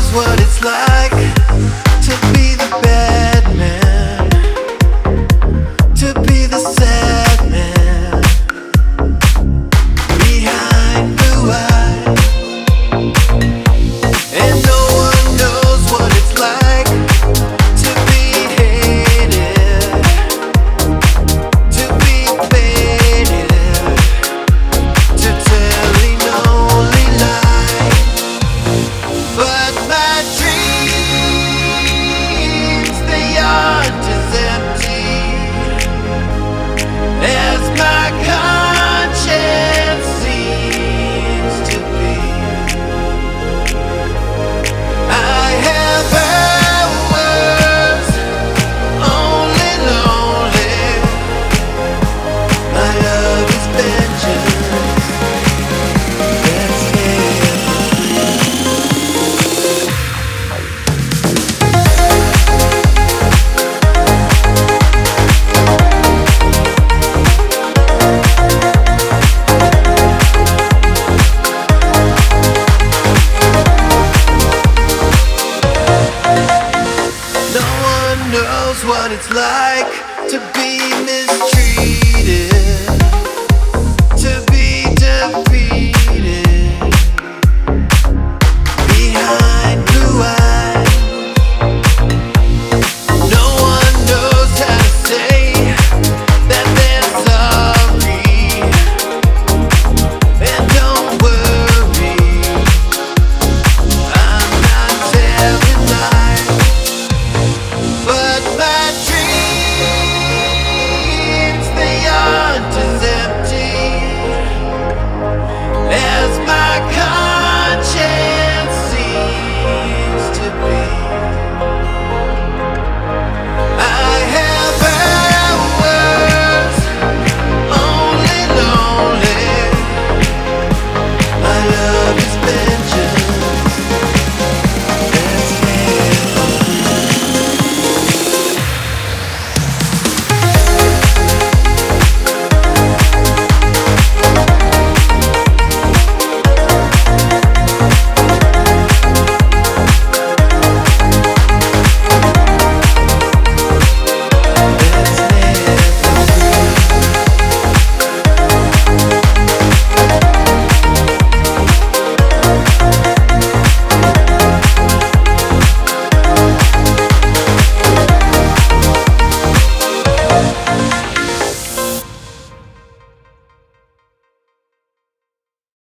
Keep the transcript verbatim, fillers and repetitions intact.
knows what it's like to be the bad man, to be the sad man behind blue eyes. And no one knows what it's like to be hated, to be faded, to tell an only lie. But my dreams, they aren't as empty as my conscience seems to be. I have hours only lonely. My love is vengeance. That's it. No one knows what it's like